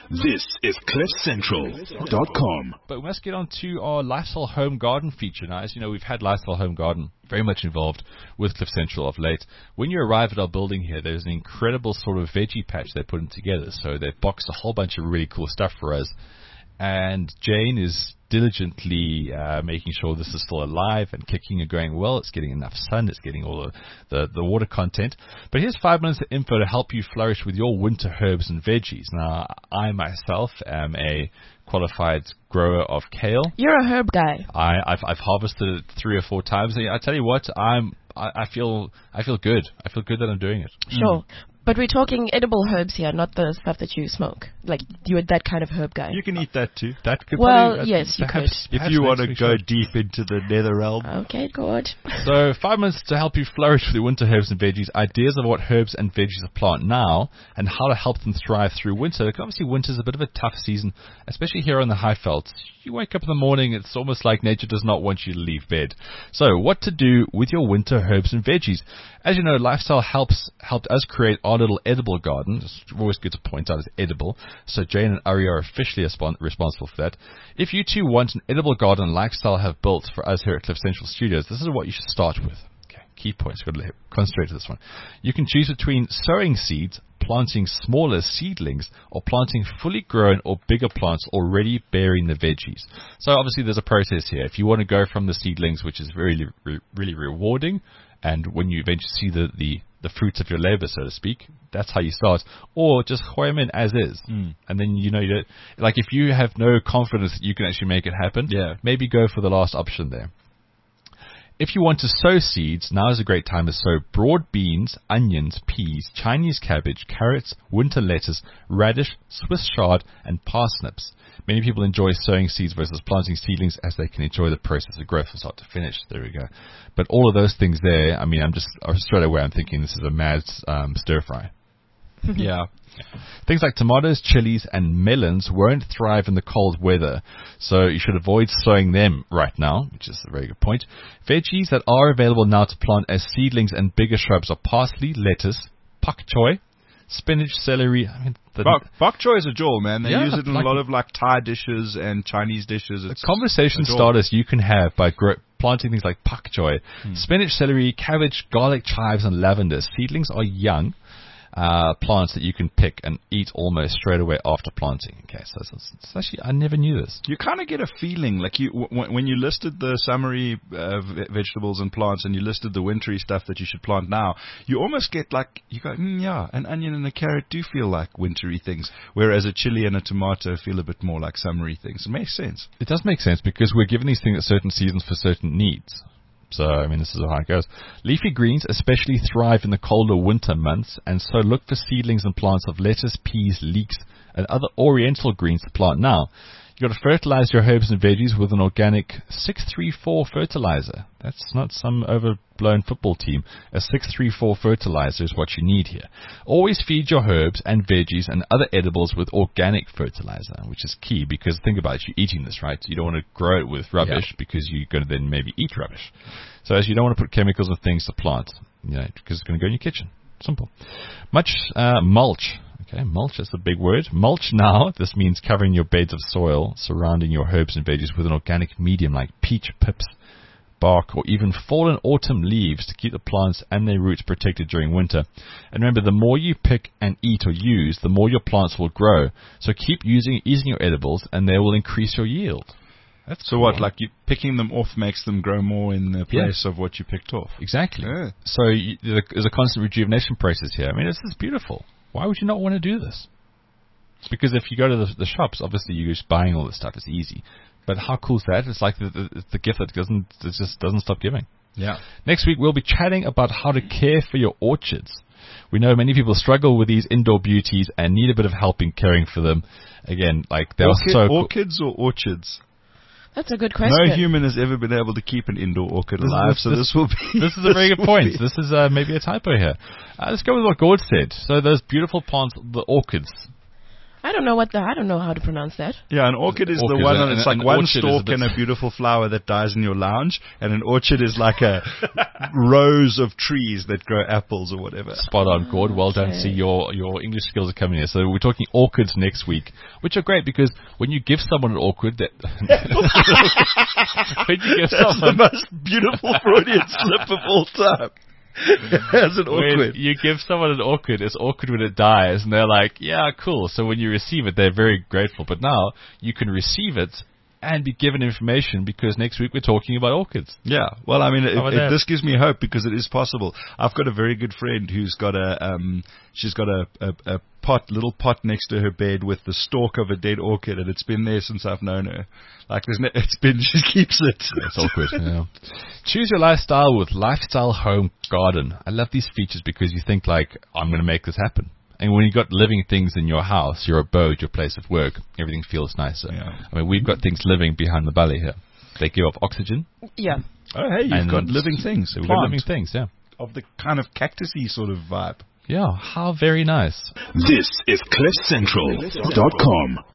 This is CliffCentral.com. But we must get on to our Lifestyle Home Garden feature. Now, as you know, we've had Lifestyle Home Garden very much involved with Cliff Central of late. When you arrive at our building here, there's an incredible sort of veggie patch they're putting together. So they've boxed a whole bunch of really cool stuff for us. And Jane is diligently making sure this is still alive and kicking and going well. It's getting enough sun. It's getting all the water content. But here's 5 minutes of info to help you flourish with your winter herbs and veggies. Now, I myself am a qualified grower of kale. You're a herb guy. I've harvested it 3 or 4 times. I tell you what, I feel good. I feel good that I'm doing it. Sure. But we're talking edible herbs here, not the stuff that you smoke. Like, you're that kind of herb guy. You can eat that too. That could yes, you could. If you want to go deep into the nether realm. Okay, good. So 5 minutes to help you flourish with your winter herbs and veggies, ideas of what herbs and veggies to plant now, and how to help them thrive through winter. Because obviously winter's a bit of a tough season, especially here on the Highvelds. You wake up in the morning, it's almost like nature does not want you to leave bed. So what to do with your winter herbs and veggies? As you know, Lifestyle helped us create our little edible garden. It's always good to point out it's edible. So Jane and Ari are officially responsible for that. If you too want an edible garden Lifestyle have built for us here at Cliff Central Studios, this is what you should start with. Okay, key points. Got to concentrate on this one. You can choose between sowing seeds, planting smaller seedlings, or planting fully grown or bigger plants already bearing the veggies. So obviously there's a process here. If you want to go from the seedlings, which is really, really rewarding, and when you eventually see the fruits of your labor, so to speak, that's how you start. Or just hoy them in as is. And then, you don't, like if you have no confidence that you can actually make it happen, maybe go for the last option there. If you want to sow seeds, now is a great time to sow broad beans, onions, peas, Chinese cabbage, carrots, winter lettuce, radish, Swiss chard, and parsnips. Many people enjoy sowing seeds versus planting seedlings as they can enjoy the process of growth from start to finish. There we go. But all of those things there, I mean, straight away I'm thinking this is a mad stir fry. Yeah. Things like tomatoes, chilies, and melons won't thrive in the cold weather, so you should avoid sowing them right now, which is a very good point. Veggies that are available now to plant as seedlings and bigger shrubs are parsley, lettuce, pak choi, spinach, celery. I mean, bok choy is a jewel, man. They use it in a lot of like Thai dishes and Chinese dishes. It's conversation starters you can have by planting things like pak choi, spinach, celery, cabbage, garlic, chives, and lavender. Seedlings are young plants that you can pick and eat almost straight away after planting. Okay, so it's actually, I never knew this. You kind of get a feeling like when you listed the summery vegetables and plants, and you listed the wintry stuff that you should plant now, you almost get like, you go, yeah, an onion and a carrot do feel like wintry things, whereas a chili and a tomato feel a bit more like summery things. It makes sense. It does make sense because we're given these things at certain seasons for certain needs. So, I mean, this is how it goes. Leafy greens especially thrive in the colder winter months, and so look for seedlings and plants of lettuce, peas, leeks, and other oriental greens to plant now. You've got to fertilize your herbs and veggies with an organic 634 fertilizer. That's not some overblown football team. A 634 fertilizer is what you need here. Always feed your herbs and veggies and other edibles with organic fertilizer, which is key because think about it, you're eating this, right? You don't want to grow it with rubbish because you're going to then maybe eat rubbish. So as you don't want to put chemicals and things to plant, because it's going to go in your kitchen. Simple. Mulch. Okay, mulch, that's a big word. Mulch now, this means covering your beds of soil surrounding your herbs and veggies with an organic medium like peach pips, bark, or even fallen autumn leaves to keep the plants and their roots protected during winter. And remember, the more you pick and eat or use, the more your plants will grow. So keep using your edibles and they will increase your yield. That's so cool. What, like you picking them off makes them grow more in the place of what you picked off? Exactly. Yeah. So there's a constant rejuvenation process here. I mean, this is beautiful. Why would you not want to do this? It's because if you go to the shops, obviously you're just buying all this stuff. It's easy. But how cool is that? It's like the gift that just doesn't stop giving. Yeah. Next week, we'll be chatting about how to care for your orchids. We know many people struggle with these indoor beauties and need a bit of help in caring for them. Again, like they're so cool. Orchids or orchards? That's a good question. No human has ever been able to keep an indoor orchid alive, so this will be... This is a very good point. This is maybe a typo here. Let's go with what Gord said. So those beautiful plants, the orchids. I don't know how to pronounce that. Yeah, an orchid is the Orchid, one, and it's an like one orchid is a stalk bit- and a beautiful flower that dies in your lounge, and an orchard is like a rows of trees that grow apples or whatever. Spot on, Gord. Well done. Okay. See, your English skills are coming here. So we're talking orchids next week, which are great because when you give someone an orchid, that when you give That's the someone most beautiful Freudian slip of all time. As an when orchid. you give someone an orchid, it's awkward when it dies, and they're like, "Yeah, cool." So when you receive it, they're very grateful. But now you can receive it and be given information because next week we're talking about orchids. Yeah, well, I mean, How about that? this gives me hope because it is possible. I've got a very good friend who's got she's got a little pot next to her bed with the stalk of a dead orchid, and it's been there since I've known her. Like, she keeps it. It's awkward. Yeah. Choose your lifestyle with Lifestyle Home Garden. I love these features because you think like, I'm going to make this happen. And when you've got living things in your house, your abode, your place of work, everything feels nicer. Yeah. I mean, we've got things living behind the belly here. They give off oxygen. Yeah. Oh, hey, you've And got living things. So we've got Plant living things, yeah. of the kind of cactusy sort of vibe. Yeah, how very nice. This is CliffCentral.com.